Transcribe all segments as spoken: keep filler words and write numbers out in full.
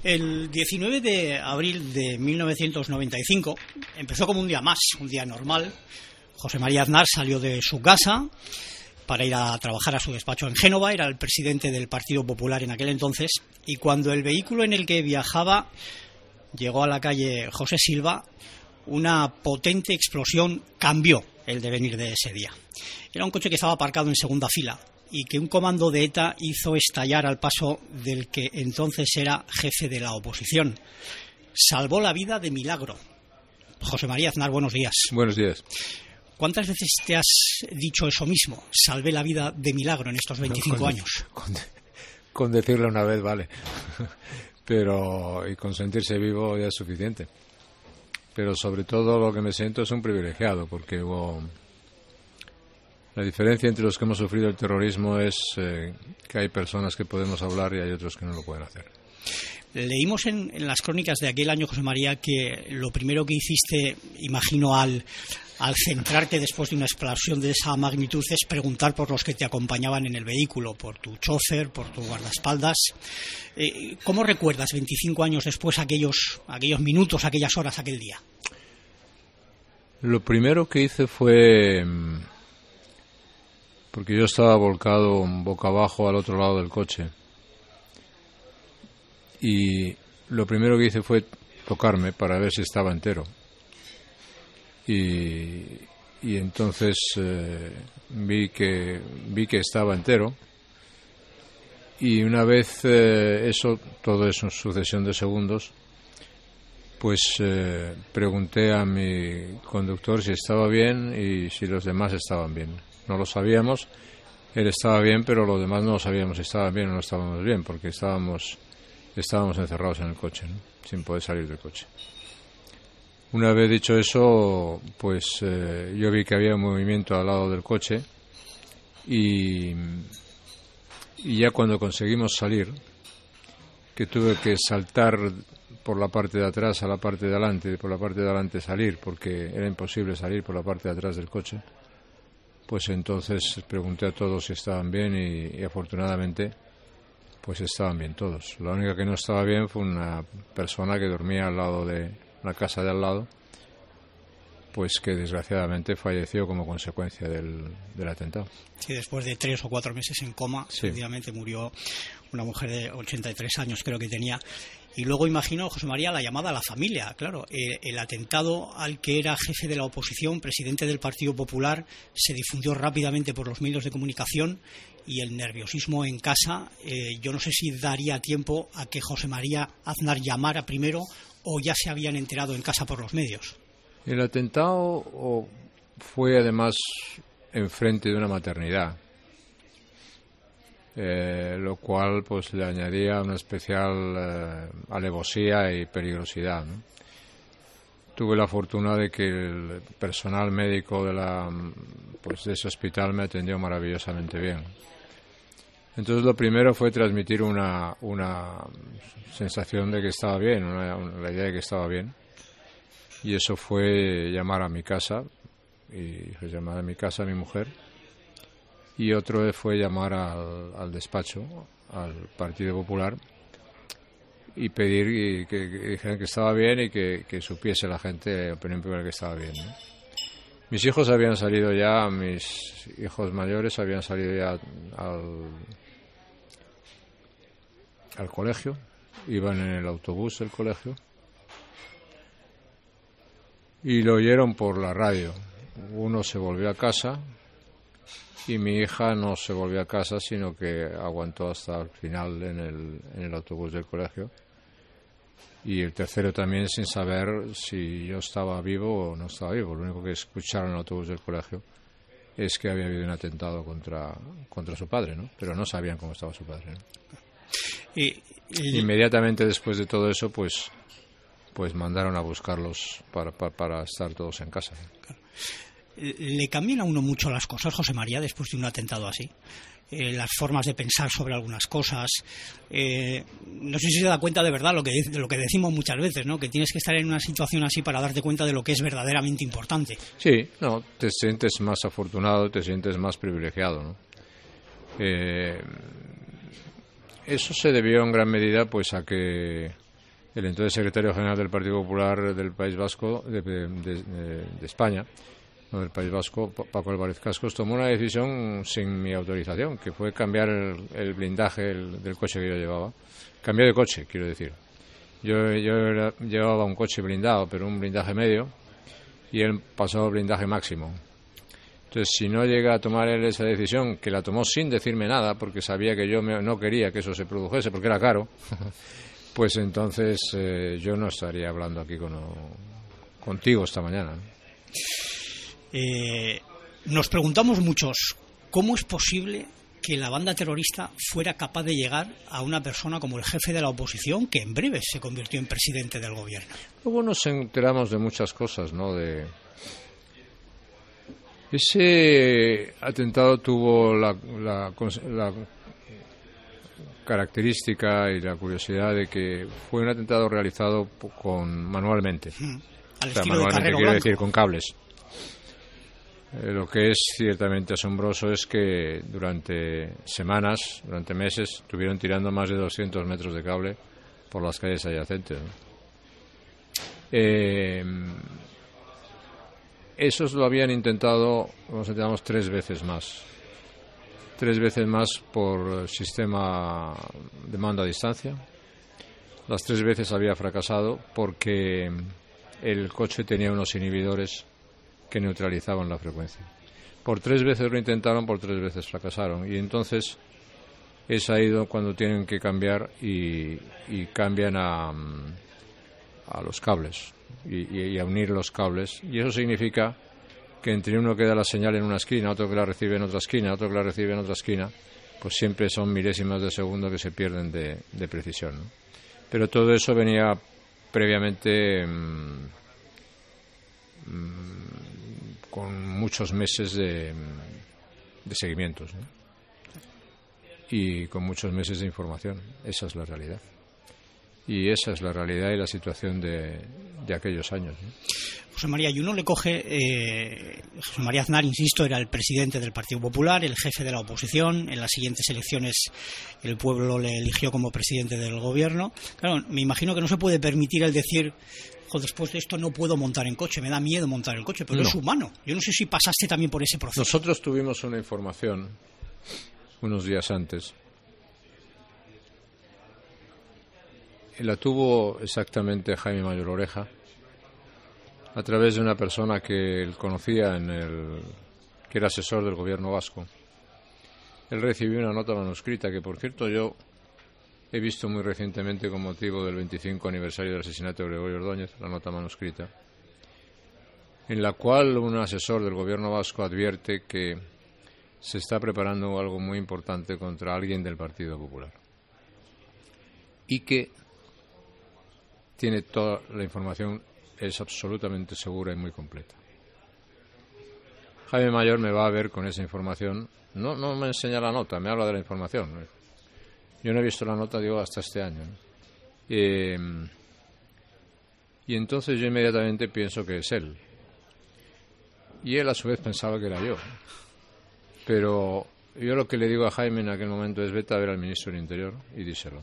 El diecinueve de abril de mil novecientos noventa y cinco empezó como un día más, un día normal. José María Aznar salió de su casa para ir a trabajar a su despacho en Génova. Era el presidente del Partido Popular en aquel entonces, y cuando el vehículo en el que viajaba llegó a la calle José Silva, una potente explosión cambió el devenir de ese día. Era un coche que estaba aparcado en segunda fila y que un comando de ETA hizo estallar al paso del que entonces era jefe de la oposición. Salvó la vida de milagro. José María Aznar, buenos días. Buenos días. ¿Cuántas veces te has dicho eso mismo? Salvé la vida de milagro en estos veinticinco con, años. Con, con decirlo una vez vale, pero y con sentirse vivo ya es suficiente. Pero sobre todo lo que me siento es un privilegiado, porque hubo... La diferencia entre los que hemos sufrido el terrorismo es eh, que hay personas que podemos hablar y hay otros que no lo pueden hacer. Leímos en, en las crónicas de aquel año, José María, que lo primero que hiciste, imagino, al, al centrarte después de una explosión de esa magnitud, es preguntar por los que te acompañaban en el vehículo, por tu chofer, por tu guardaespaldas. Eh, ¿Cómo recuerdas veinticinco años después aquellos, aquellos minutos, aquellas horas, aquel día? Lo primero que hice fue... porque yo estaba volcado boca abajo al otro lado del coche. Y lo primero que hice fue tocarme para ver si estaba entero. Y, y entonces eh, vi que vi que estaba entero. Y una vez eh, eso, todo eso en sucesión de segundos, pues eh, pregunté a mi conductor si estaba bien y si los demás estaban bien. No lo sabíamos, él estaba bien, pero los demás no lo sabíamos si estaban bien o no estábamos bien, porque estábamos estábamos encerrados en el coche, ¿no? Sin poder salir del coche. Una vez dicho eso, pues eh, yo vi que había un movimiento al lado del coche y, y ya cuando conseguimos salir, que tuve que saltar por la parte de atrás a la parte de adelante y por la parte de adelante salir, porque era imposible salir por la parte de atrás del coche, pues entonces pregunté a todos si estaban bien y, y afortunadamente pues estaban bien todos. La única que no estaba bien fue una persona que dormía al lado de la casa de al lado, pues que desgraciadamente falleció como consecuencia del, del atentado. Sí, después de tres o cuatro meses en coma, sí. Efectivamente murió una mujer de ochenta y tres años, creo que tenía. Y luego imagino, José María, la llamada a la familia. Claro, eh, el atentado al que era jefe de la oposición, presidente del Partido Popular, se difundió rápidamente por los medios de comunicación y el nerviosismo en casa. Eh, yo no sé si daría tiempo a que José María Aznar llamara primero o ya se habían enterado en casa por los medios. El atentado fue además enfrente de una maternidad. Eh, lo cual pues le añadía una especial eh, alevosía y peligrosidad, ¿no? Tuve la fortuna de que el personal médico de la pues de ese hospital me atendió maravillosamente bien. Entonces lo primero fue transmitir una una sensación de que estaba bien, una, una, la idea de que estaba bien, y eso fue llamar a mi casa y pues, llamar a mi casa a mi mujer. Y otro fue llamar al, al despacho, al Partido Popular, y pedir y que, que dijeran que estaba bien y que, que supiese la gente, opinión pública, que estaba bien, ¿no? Mis hijos habían salido ya, mis hijos mayores habían salido ya al, al colegio, iban en el autobús del colegio, y lo oyeron por la radio. Uno se volvió a casa, y mi hija no se volvió a casa, sino que aguantó hasta el final en el, en el autobús del colegio. Y el tercero también, sin saber si yo estaba vivo o no estaba vivo. Lo único que escucharon en el autobús del colegio es que había habido un atentado contra, contra su padre, ¿no? Pero no sabían cómo estaba su padre, ¿no? Y, y... Inmediatamente después de todo eso, pues, pues mandaron a buscarlos para, para, para estar todos en casa, ¿no? Claro. ¿Le cambian a uno mucho las cosas, José María, después de un atentado así? Eh, las formas de pensar sobre algunas cosas. Eh, no sé si se da cuenta de verdad lo que, de lo que decimos muchas veces, ¿no? Que tienes que estar en una situación así para darte cuenta de lo que es verdaderamente importante. Sí, no, te sientes más afortunado, te sientes más privilegiado, ¿no? Eh, eso se debió en gran medida pues a que el entonces secretario general del Partido Popular del País Vasco, de, de, de, de España, no del País Vasco, Paco Álvarez Cascos, tomó una decisión sin mi autorización, que fue cambiar el, el blindaje el, del coche que yo llevaba. Cambió de coche, quiero decir. Yo, yo era, llevaba un coche blindado, pero un blindaje medio, y él pasó al blindaje máximo. Entonces, si no llega a tomar él esa decisión, que la tomó sin decirme nada, porque sabía que yo me, no quería que eso se produjese, porque era caro, pues entonces eh, yo no estaría hablando aquí con, contigo esta mañana. Eh, nos preguntamos muchos, ¿cómo es posible que la banda terrorista fuera capaz de llegar a una persona como el jefe de la oposición, que en breve se convirtió en presidente del gobierno? Luego nos enteramos de muchas cosas, ¿no? De ese atentado tuvo la, la, la característica y la curiosidad de que fue un atentado realizado con manualmente. Mm, al o sea, estilo manualmente de Carrero quiero Blanco. decir con cables. Eh, lo que es ciertamente asombroso es que durante semanas, durante meses, estuvieron tirando más de doscientos metros de cable por las calles adyacentes, ¿no? Eh, esos lo habían intentado, nos intentamos tres veces más. Tres veces más por sistema de mando a distancia. Las tres veces había fracasado porque el coche tenía unos inhibidores que neutralizaban la frecuencia. Por tres veces lo intentaron, por tres veces fracasaron. Y entonces es ahí cuando tienen que cambiar y, y cambian a, a los cables y, y a unir los cables. Y eso significa que entre uno que da la señal en una esquina, otro que la recibe en otra esquina, otro que la recibe en otra esquina, pues siempre son milésimas de segundo que se pierden de, de precisión, ¿no? Pero todo eso venía previamente mmm, mmm, con muchos meses de, de seguimientos, ¿no? Y con muchos meses de información. Esa es la realidad. Y esa es la realidad y la situación de, de aquellos años, ¿no? José María, y uno le coge, eh, José María Aznar, insisto, era el presidente del Partido Popular, el jefe de la oposición. En las siguientes elecciones el pueblo le eligió como presidente del gobierno. Claro, me imagino que no se puede permitir el decir, jo, después de esto no puedo montar en coche, me da miedo montar en coche, pero no. Es humano. Yo no sé si pasaste también por ese proceso. Nosotros tuvimos una información unos días antes. Y la tuvo exactamente Jaime Mayor Oreja, a través de una persona que él conocía, en el, que era asesor del gobierno vasco. Él recibió una nota manuscrita que, por cierto, yo he visto muy recientemente con motivo del veinticinco aniversario del asesinato de Gregorio Ordóñez, la nota manuscrita, en la cual un asesor del gobierno vasco advierte que se está preparando algo muy importante contra alguien del Partido Popular y que tiene toda la información, es absolutamente segura y muy completa. Jaime Mayor me va a ver con esa información. No, no me enseña la nota, me habla de la información. Yo no he visto la nota, digo, hasta este año, ¿no? Eh, y entonces yo inmediatamente pienso que es él. Y él a su vez pensaba que era yo. Pero yo lo que le digo a Jaime en aquel momento es: vete a ver al ministro del Interior y díselo.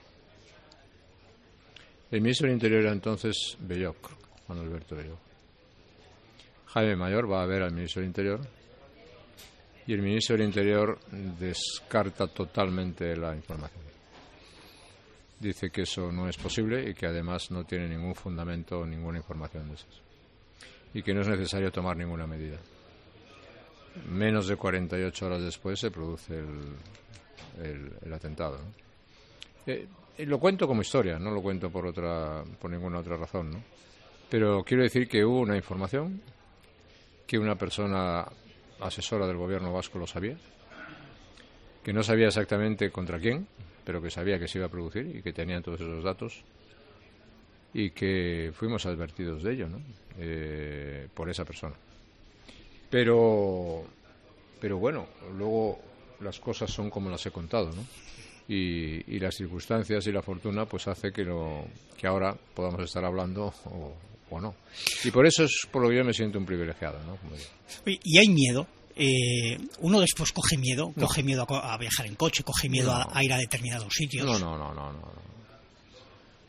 El ministro del Interior era entonces Belloc, Juan Alberto Belloc. Jaime Mayor va a ver al ministro del Interior y el ministro del Interior descarta totalmente la información. Dice que eso no es posible y que además no tiene ningún fundamento o ninguna información de esas. Y que no es necesario tomar ninguna medida. Menos de cuarenta y ocho horas después se produce el, el, el atentado, ¿no? Eh, lo cuento como historia, no lo cuento por otra, por ninguna otra razón, ¿no? Pero quiero decir que hubo una información, que una persona asesora del gobierno vasco lo sabía, que no sabía exactamente contra quién, pero que sabía que se iba a producir y que tenían todos esos datos y que fuimos advertidos de ello, ¿no? Eh, por esa persona. Pero, pero bueno, luego las cosas son como las he contado, ¿no? Y, y las circunstancias y la fortuna pues hace que, lo, que ahora podamos estar hablando o, o no. Y por eso es por lo que yo me siento un privilegiado, ¿no? Como digo. Y hay miedo. Eh, uno después coge miedo, no. coge miedo a, a viajar en coche, coge miedo no. a, a ir a determinados sitios. No, no, no, no, no.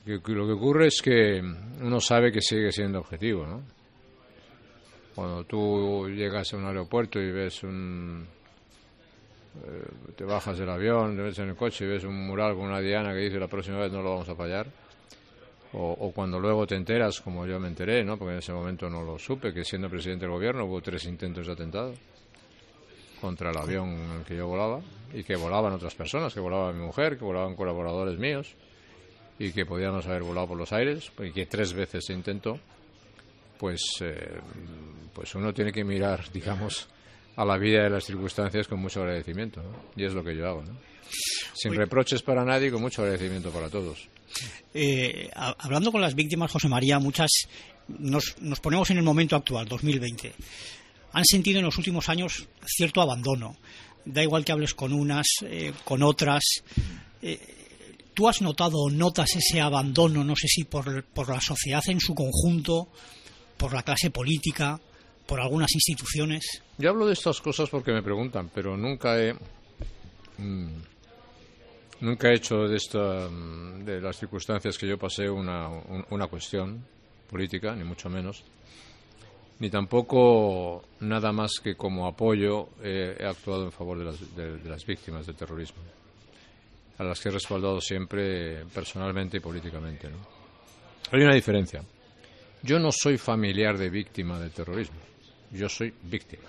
que, lo que ocurre es que uno sabe que sigue siendo objetivo, ¿no? Cuando tú llegas a un aeropuerto y ves un... Eh, te bajas del avión, te ves en el coche y ves un mural con una diana que dice la próxima vez no lo vamos a fallar, o, o cuando luego te enteras, como yo me enteré, ¿no? Porque en ese momento no lo supe, que siendo presidente del gobierno hubo tres intentos de atentado contra el avión en el que yo volaba, y que volaban otras personas, que volaba mi mujer, que volaban colaboradores míos, y que podíamos haber volado por los aires, y que tres veces se intentó. Pues, eh, pues uno tiene que mirar, digamos, a la vida y a las circunstancias con mucho agradecimiento, ¿no? Y es lo que yo hago, ¿no? Sin reproches para nadie y con mucho agradecimiento para todos. Eh, hablando con las víctimas, José María, muchas nos, nos ponemos en el momento actual, dos mil veinte. Han sentido en los últimos años cierto abandono. Da igual que hables con unas, eh, con otras. Eh, ¿Tú has notado o notas ese abandono, no sé si por, por la sociedad en su conjunto, por la clase política, por algunas instituciones? Yo hablo de estas cosas porque me preguntan, pero nunca he mmm, nunca he hecho de esta, de las circunstancias que yo pasé una, una cuestión política, ni mucho menos, ni tampoco nada más que como apoyo eh, he actuado en favor de las, de, de las víctimas del terrorismo, a las que he respaldado siempre personalmente y políticamente, ¿no? Hay una diferencia. Yo no soy familiar de víctima del terrorismo, yo soy víctima.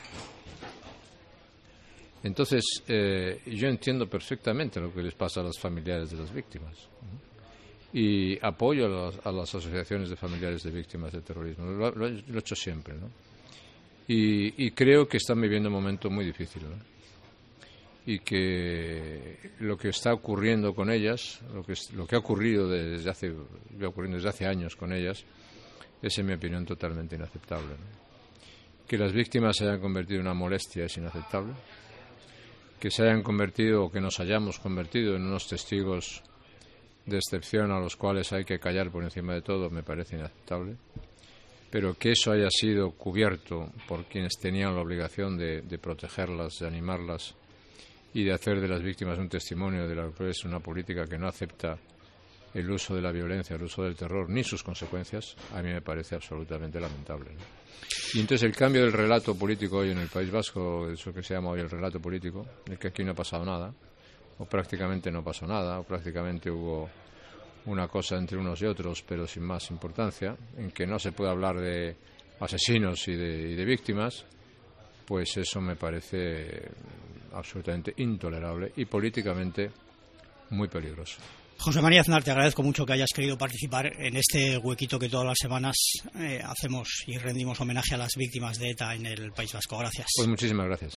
Entonces, eh, yo entiendo perfectamente lo que les pasa a los familiares de las víctimas, ¿no? Y apoyo a las, a las asociaciones de familiares de víctimas del terrorismo, lo, lo, lo he hecho siempre, ¿no? Y, y creo que están viviendo un momento muy difícil, ¿no? Y que lo que está ocurriendo con ellas, lo que, lo que ha ocurrido desde hace, ocurriendo desde hace años con ellas, es, en mi opinión, totalmente inaceptable, ¿no? Que las víctimas se hayan convertido en una molestia es inaceptable. Que se hayan convertido, o que nos hayamos convertido en unos testigos de excepción a los cuales hay que callar por encima de todo, me parece inaceptable. Pero que eso haya sido cubierto por quienes tenían la obligación de, de protegerlas, de animarlas y de hacer de las víctimas un testimonio de lo que es una política que no acepta el uso de la violencia, el uso del terror, ni sus consecuencias, a mí me parece absolutamente lamentable, ¿no? Y entonces el cambio del relato político hoy en el País Vasco, eso que se llama hoy el relato político, el que aquí no ha pasado nada, o prácticamente no pasó nada, o prácticamente hubo una cosa entre unos y otros, pero sin más importancia, en que no se puede hablar de asesinos y de, y de víctimas, pues eso me parece absolutamente intolerable y políticamente muy peligroso. José María Aznar, te agradezco mucho que hayas querido participar en este huequito que todas las semanas eh, hacemos y rendimos homenaje a las víctimas de ETA en el País Vasco. Gracias. Pues muchísimas gracias.